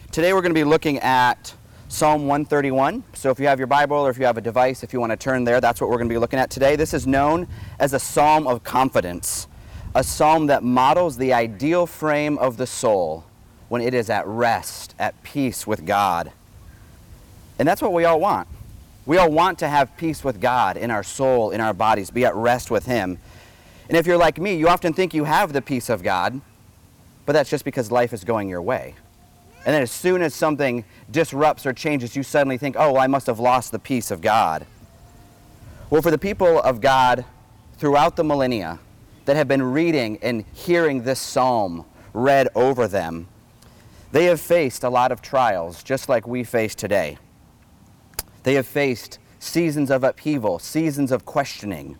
Today we're going to be looking at Psalm 131. So if you have your Bible or if you have a device, if you want to turn there, that's what we're going to be looking at today. This is known as a psalm of confidence, a psalm that models the ideal frame of the soul when it is at rest, at peace with God. And that's what we all want. We all want to have peace with God in our soul, in our bodies, be at rest with Him. And if you're like me, you often think you have the peace of God, but that's just because life is going your way. And then as soon as something disrupts or changes, you suddenly think, oh, well, I must have lost the peace of God. Well, for the people of God throughout the millennia that have been reading and hearing this psalm read over them, they have faced a lot of trials, just like we face today. They have faced seasons of upheaval, seasons of questioning.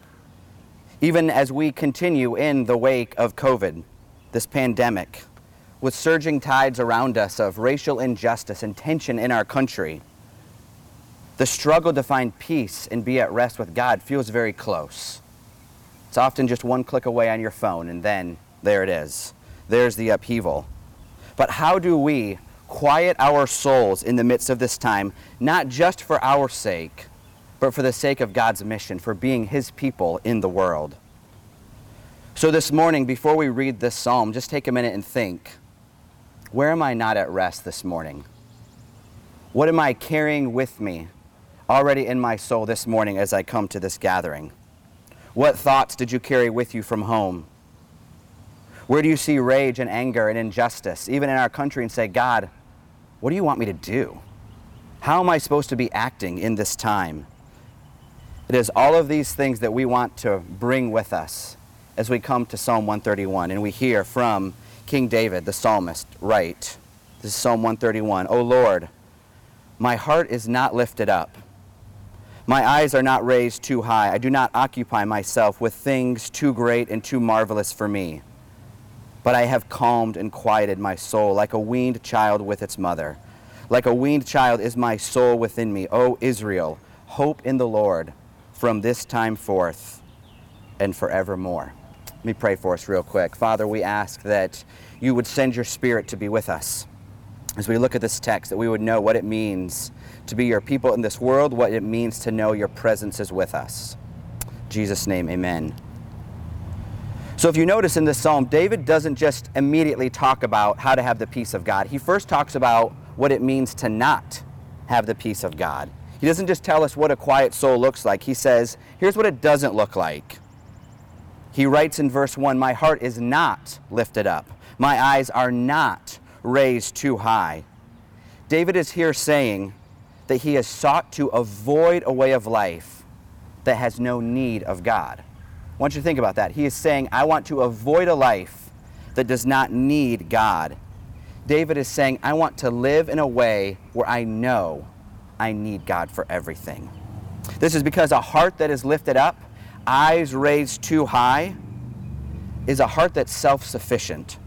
Even as we continue in the wake of COVID, this pandemic, with surging tides around us of racial injustice and tension in our country, the struggle to find peace and be at rest with God feels very close. It's often just one click away on your phone, and then there it is. There's the upheaval. But how do we quiet our souls in the midst of this time, not just for our sake, but for the sake of God's mission, for being His people in the world? So this morning, before we read this psalm, just take a minute and think, where am I not at rest this morning? What am I carrying with me already in my soul this morning as I come to this gathering? What thoughts did you carry with you from home? Where do you see rage and anger and injustice, even in our country, and say, God, what do you want me to do? How am I supposed to be acting in this time? It is all of these things that we want to bring with us as we come to Psalm 131, and we hear from King David, the psalmist, write, this is Psalm 131, O Lord, my heart is not lifted up. My eyes are not raised too high. I do not occupy myself with things too great and too marvelous for me. But I have calmed and quieted my soul like a weaned child with its mother. Like a weaned child is my soul within me. O Israel, hope in the Lord from this time forth and forevermore. Let me pray for us real quick. Father, we ask that you would send your Spirit to be with us as we look at this text, that we would know what it means to be your people in this world, what it means to know your presence is with us. In Jesus' name, amen. So if you notice in this psalm, David doesn't just immediately talk about how to have the peace of God. He first talks about what it means to not have the peace of God. He doesn't just tell us what a quiet soul looks like. He says, here's what it doesn't look like. He writes in verse 1, my heart is not lifted up. My eyes are not raised too high. David is here saying that he has sought to avoid a way of life that has no need of God. I want you to think about that. He is saying, I want to avoid a life that does not need God. David is saying, I want to live in a way where I know I need God for everything. This is because a heart that is lifted up, eyes raised too high, is a heart that's self-sufficient.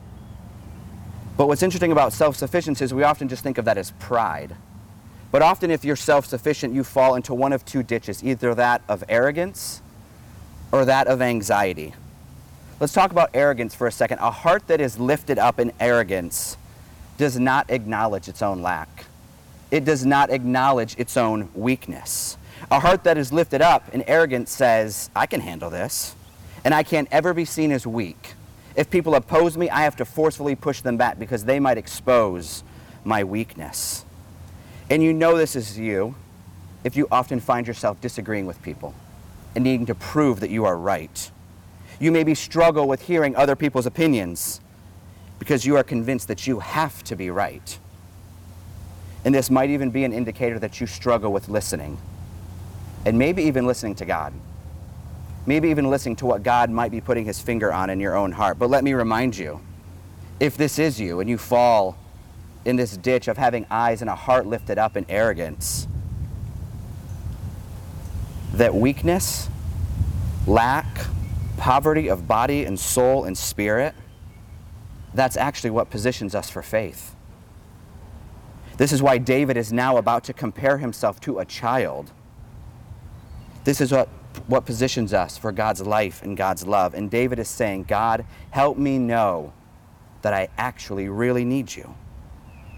But what's interesting about self-sufficiency is we often just think of that as pride. But often if you're self-sufficient, you fall into one of two ditches, either that of arrogance or that of anxiety. Let's talk about arrogance for a second. A heart that is lifted up in arrogance does not acknowledge its own lack. It does not acknowledge its own weakness. A heart that is lifted up in arrogance says, I can handle this, and I can't ever be seen as weak. If people oppose me, I have to forcefully push them back because they might expose my weakness. And you know this is you if you often find yourself disagreeing with people and needing to prove that you are right. You maybe struggle with hearing other people's opinions because you are convinced that you have to be right. And this might even be an indicator that you struggle with listening, and maybe even listening to God. Maybe even listening to what God might be putting His finger on in your own heart. But let me remind you, if this is you and you fall in this ditch of having eyes and a heart lifted up in arrogance, that weakness, lack, poverty of body and soul and spirit, that's actually what positions us for faith. This is why David is now about to compare himself to a child. This is what positions us for God's life and God's love. And David is saying, God, help me know that I actually really need you.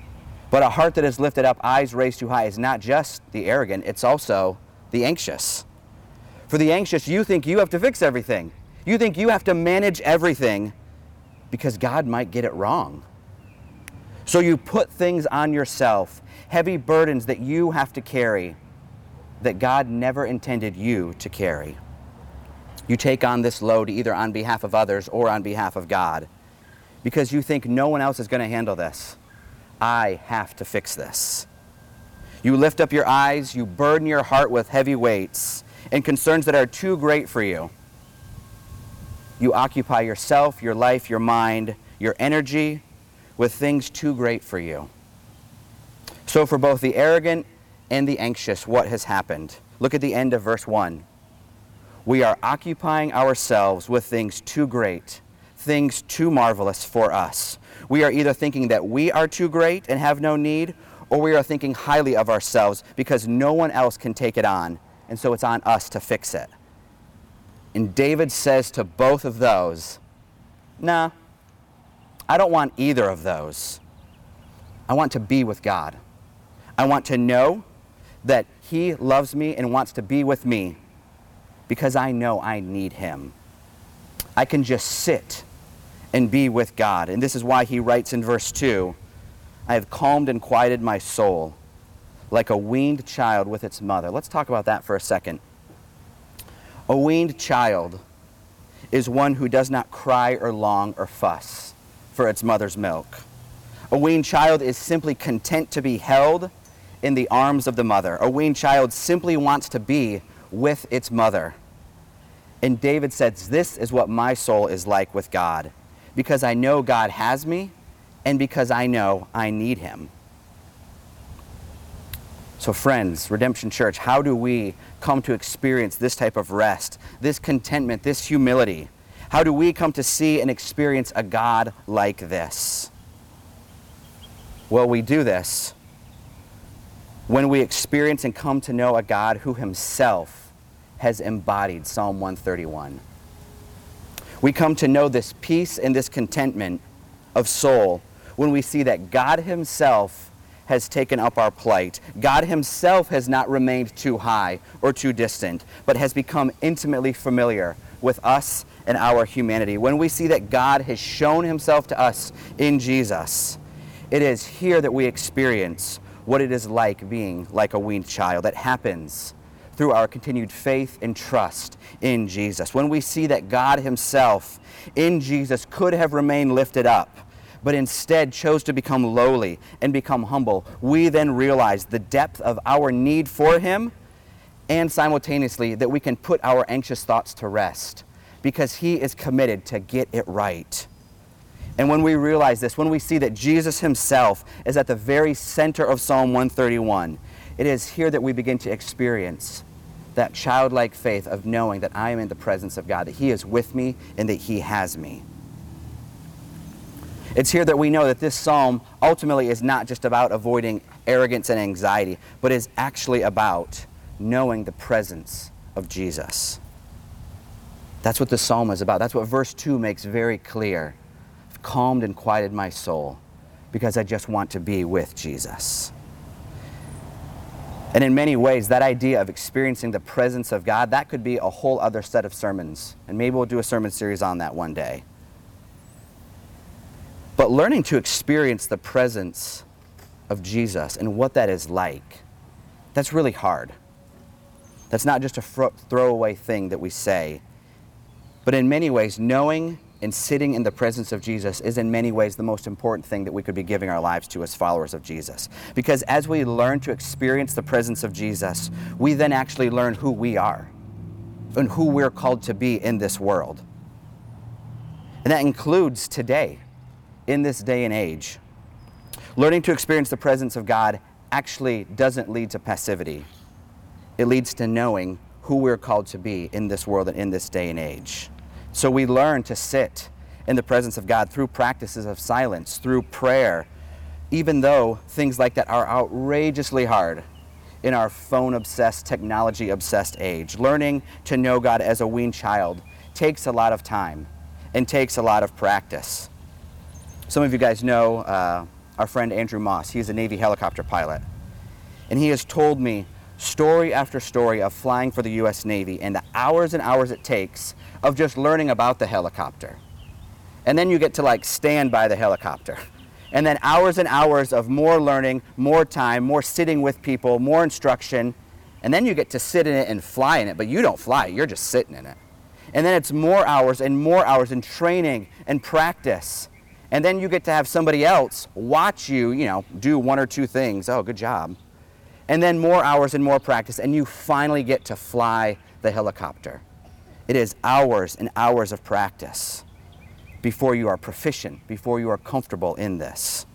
But a heart that is lifted up, eyes raised too high, is not just the arrogant, it's also the anxious. For the anxious, you think you have to fix everything. You think you have to manage everything because God might get it wrong. So you put things on yourself, heavy burdens that you have to carry that God never intended you to carry. You take on this load either on behalf of others or on behalf of God because you think no one else is going to handle this. I have to fix this. You lift up your eyes, you burden your heart with heavy weights and concerns that are too great for you. You occupy yourself, your life, your mind, your energy with things too great for you. So for both the arrogant and the anxious, what has happened? Look at the end of verse 1. We are occupying ourselves with things too great, things too marvelous for us. We are either thinking that we are too great and have no need, or we are thinking highly of ourselves because no one else can take it on, and so it's on us to fix it. And David says to both of those, nah, I don't want either of those. I want to be with God. I want to know that He loves me and wants to be with me because I know I need Him. I can just sit and be with God. And this is why he writes in verse 2, I have calmed and quieted my soul like a weaned child with its mother. Let's talk about that for a second. A weaned child is one who does not cry or long or fuss for its mother's milk. A weaned child is simply content to be held in the arms of the mother. A weaned child simply wants to be with its mother. And David says, this is what my soul is like with God, because I know God has me and because I know I need Him. So friends, Redemption Church, how do we come to experience this type of rest, this contentment, this humility? How do we come to see and experience a God like this? Well, we do this when we experience and come to know a God who Himself has embodied Psalm 131. We come to know this peace and this contentment of soul when we see that God Himself has taken up our plight. God Himself has not remained too high or too distant, but has become intimately familiar with us and our humanity. When we see that God has shown Himself to us in Jesus, it is here that we experience what it is like being like a weaned child. That happens through our continued faith and trust in Jesus. When we see that God Himself in Jesus could have remained lifted up, but instead chose to become lowly and become humble, we then realize the depth of our need for Him, and simultaneously that we can put our anxious thoughts to rest because He is committed to get it right. And when we realize this, when we see that Jesus Himself is at the very center of Psalm 131, it is here that we begin to experience that childlike faith of knowing that I am in the presence of God, that He is with me and that He has me. It's here that we know that this psalm ultimately is not just about avoiding arrogance and anxiety, but is actually about knowing the presence of Jesus. That's what the psalm is about. That's what verse 2 makes very clear. I've calmed and quieted my soul because I just want to be with Jesus. And in many ways, that idea of experiencing the presence of God, that could be a whole other set of sermons. And maybe we'll do a sermon series on that one day. But learning to experience the presence of Jesus and what that is like, that's really hard. That's not just a throwaway thing that we say. But in many ways, knowing and sitting in the presence of Jesus is in many ways the most important thing that we could be giving our lives to as followers of Jesus. Because as we learn to experience the presence of Jesus, we then actually learn who we are and who we're called to be in this world. And that includes today, in this day and age. Learning to experience the presence of God actually doesn't lead to passivity. It leads to knowing who we're called to be in this world and in this day and age. So we learn to sit in the presence of God through practices of silence, through prayer, even though things like that are outrageously hard in our phone-obsessed, technology-obsessed age. Learning to know God as a weaned child takes a lot of time and takes a lot of practice. Some of you guys know our friend Andrew Moss. He's a Navy helicopter pilot. And he has told me story after story of flying for the U.S. Navy and the hours and hours it takes of just learning about the helicopter. And then you get to like stand by the helicopter. And then hours and hours of more learning, more time, more sitting with people, more instruction. And then you get to sit in it and fly in it, but you don't fly, you're just sitting in it. And then it's more hours in training and practice. And then you get to have somebody else watch you, do one or two things. Oh, good job. And then more hours and more practice, and you finally get to fly the helicopter. It is hours and hours of practice before you are proficient, before you are comfortable in this.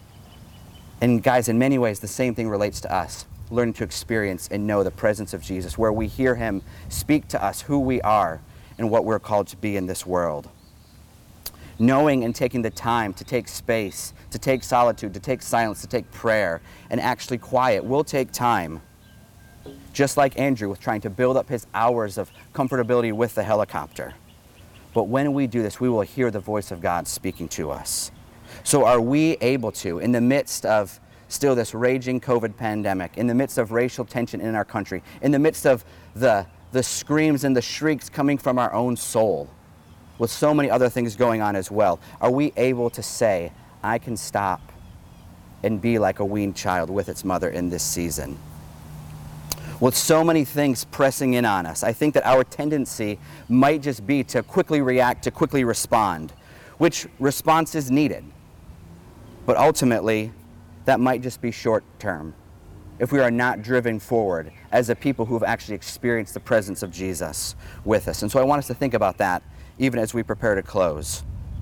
And guys, in many ways, the same thing relates to us, learning to experience and know the presence of Jesus, where we hear him speak to us who we are and what we're called to be in this world. Knowing and taking the time to take space, to take solitude, to take silence, to take prayer, and actually quiet will take time. Just like Andrew was trying to build up his hours of comfortability with the helicopter. But when we do this, we will hear the voice of God speaking to us. So are we able to, in the midst of still this raging COVID pandemic, in the midst of racial tension in our country, in the midst of the screams and the shrieks coming from our own soul, with so many other things going on as well, are we able to say, I can stop and be like a weaned child with its mother in this season? With so many things pressing in on us, I think that our tendency might just be to quickly react, to quickly respond, which response is needed. But ultimately, that might just be short term if we are not driven forward as a people who have actually experienced the presence of Jesus with us. And so I want us to think about that even as we prepare to close.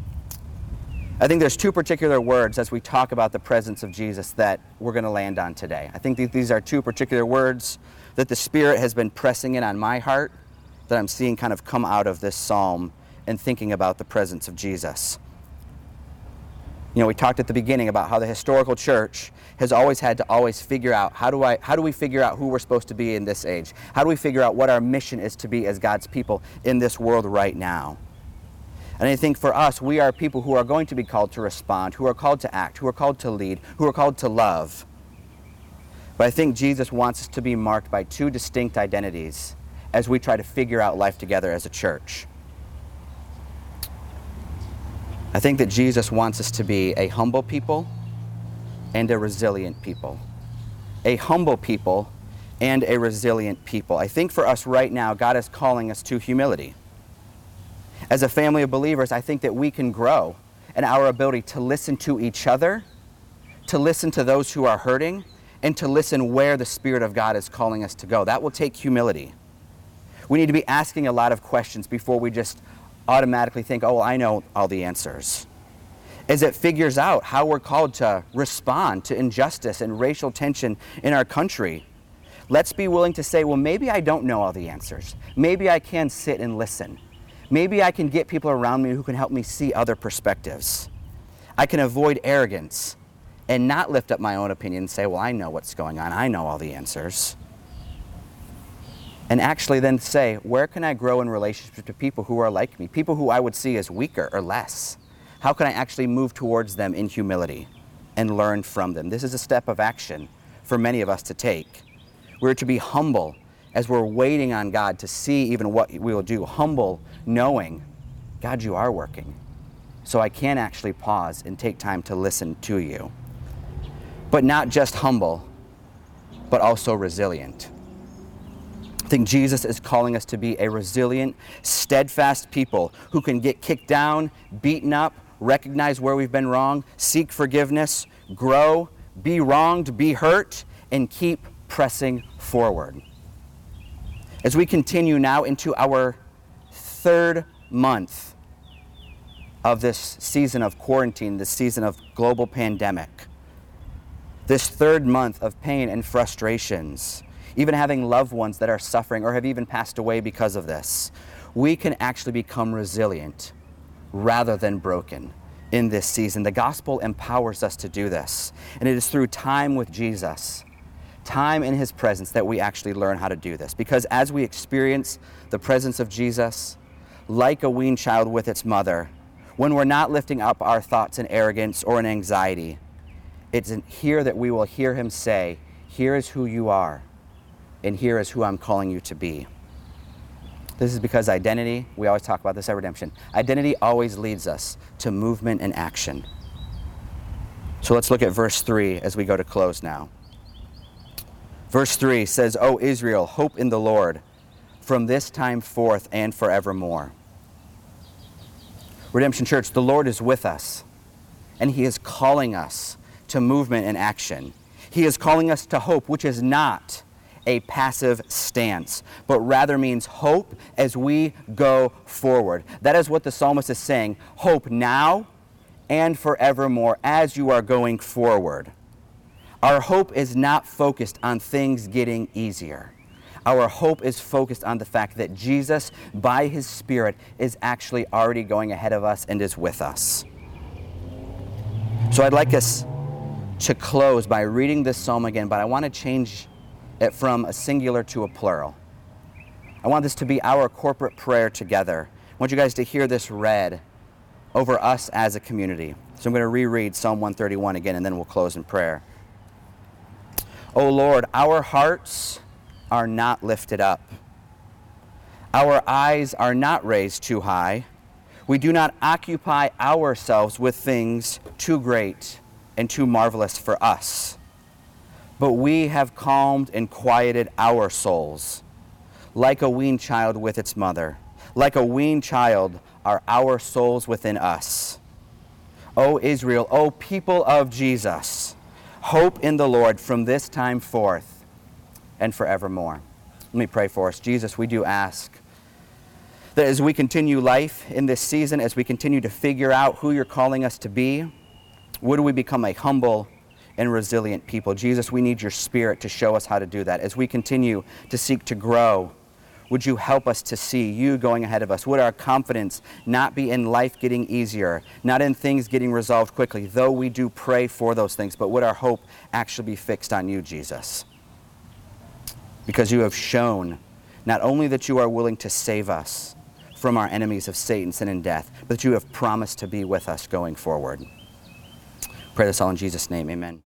I think there's two particular words as we talk about the presence of Jesus that we're going to land on today. I think these are two particular words that the Spirit has been pressing in on my heart, that I'm seeing kind of come out of this psalm and thinking about the presence of Jesus. We talked at the beginning about how the historical church has always had to figure out how do we figure out who we're supposed to be in this age? How do we figure out what our mission is to be as God's people in this world right now? And I think for us, we are people who are going to be called to respond, who are called to act, who are called to lead, who are called to love. But I think Jesus wants us to be marked by two distinct identities as we try to figure out life together as a church. I think that Jesus wants us to be a humble people and a resilient people. A humble people and a resilient people. I think for us right now, God is calling us to humility. As a family of believers, I think that we can grow in our ability to listen to each other, to listen to those who are hurting, and to listen where the Spirit of God is calling us to go. That will take humility. We need to be asking a lot of questions before we just automatically think, oh, well, I know all the answers. As it figures out how we're called to respond to injustice and racial tension in our country, let's be willing to say, well, maybe I don't know all the answers. Maybe I can sit and listen. Maybe I can get people around me who can help me see other perspectives. I can avoid arrogance and not lift up my own opinion and say, well, I know what's going on. I know all the answers. And actually then say, where can I grow in relationship to people who are like me, people who I would see as weaker or less? How can I actually move towards them in humility and learn from them? This is a step of action for many of us to take. We're to be humble as we're waiting on God to see even what we will do. Humble, knowing, God, you are working. So I can actually pause and take time to listen to you. But not just humble, but also resilient. I think Jesus is calling us to be a resilient, steadfast people who can get kicked down, beaten up, recognize where we've been wrong, seek forgiveness, grow, be wronged, be hurt, and keep pressing forward. As we continue now into our third month of this season of quarantine, this season of global pandemic, this third month of pain and frustrations, even having loved ones that are suffering or have even passed away because of this, we can actually become resilient rather than broken in this season. The gospel empowers us to do this, and it is through time with Jesus, time in his presence, that we actually learn how to do this. Because as we experience the presence of Jesus, like a weaned child with its mother, when we're not lifting up our thoughts in arrogance or in anxiety, It's in here that we will hear him say, here is who you are, and here is who I'm calling you to be. This is because identity, we always talk about this at Redemption, identity always leads us to movement and action. So let's look at verse 3 as we go to close now. Verse 3 says, O Israel, hope in the Lord from this time forth and forevermore. Redemption Church, the Lord is with us, and he is calling us to movement and action. He is calling us to hope, which is not a passive stance, but rather means hope as we go forward. That is what the psalmist is saying. Hope now and forevermore as you are going forward. Our hope is not focused on things getting easier. Our hope is focused on the fact that Jesus, by his Spirit, is actually already going ahead of us and is with us. So I'd like us to close by reading this psalm again, but I want to change it from a singular to a plural. I want this to be our corporate prayer together. I want you guys to hear this read over us as a community. So I'm going to reread Psalm 131 again, and then we'll close in prayer. O Lord, our hearts are not lifted up. Our eyes are not raised too high. We do not occupy ourselves with things too great and too marvelous for us. But we have calmed and quieted our souls, like a weaned child with its mother. Like a weaned child are our souls within us. O Israel, O people of Jesus, hope in the Lord from this time forth and forevermore. Let me pray for us. Jesus, we do ask that as we continue life in this season, as we continue to figure out who you're calling us to be, would we become a humble and resilient people? Jesus, we need your Spirit to show us how to do that. As we continue to seek to grow, would you help us to see you going ahead of us? Would our confidence not be in life getting easier, not in things getting resolved quickly, though we do pray for those things, but would our hope actually be fixed on you, Jesus? Because you have shown not only that you are willing to save us from our enemies of Satan, sin, and death, but that you have promised to be with us going forward. Pray this all in Jesus' name, amen.